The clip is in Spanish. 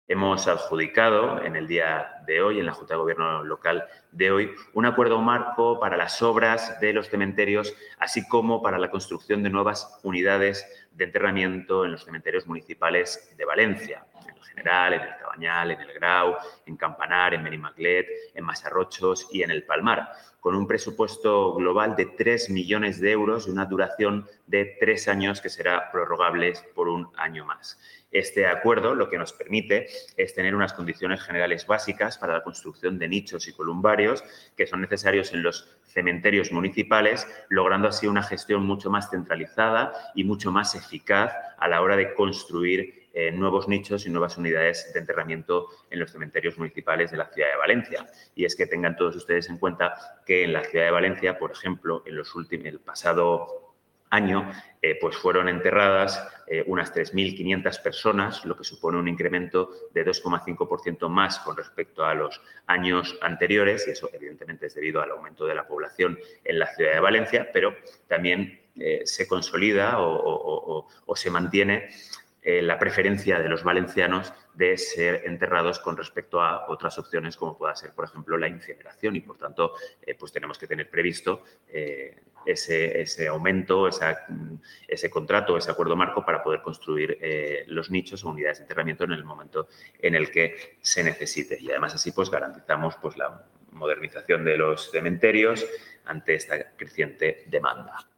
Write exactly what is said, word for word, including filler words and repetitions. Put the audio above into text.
Hemos adjudicado en el día de hoy, en la Junta de Gobierno local de hoy, un acuerdo marco para las obras de los cementerios, así como para la construcción de nuevas unidades de enterramiento en los cementerios municipales de Valencia, en el General, en el Cabañal, en el Grau, en Campanar, en Benimaclet, en Masarrochos y en el Palmar, con un presupuesto global de tres millones de euros y una duración de tres años que será prorrogable por un año más. Este acuerdo lo que nos permite es tener unas condiciones generales básicas para la construcción de nichos y columbarios que son necesarios en los cementerios municipales, logrando así una gestión mucho más centralizada y mucho más eficaz a la hora de construir eh, nuevos nichos y nuevas unidades de enterramiento en los cementerios municipales de la ciudad de Valencia. Y es que tengan todos ustedes en cuenta que en la ciudad de Valencia, por ejemplo, en los últimos, el pasado año, eh, pues fueron enterradas eh, unas tres mil quinientas personas, lo que supone un incremento de dos coma cinco por ciento más con respecto a los años anteriores, y eso evidentemente es debido al aumento de la población en la ciudad de Valencia, pero también eh, se consolida o, o, o, o se mantiene eh, la preferencia de los valencianos de ser enterrados con respecto a otras opciones como pueda ser, por ejemplo, la incineración, y por tanto eh, pues tenemos que tener previsto eh, ese, ese aumento, esa, ese contrato, ese acuerdo marco para poder construir eh, los nichos o unidades de enterramiento en el momento en el que se necesite. Y además así pues garantizamos pues la modernización de los cementerios ante esta creciente demanda.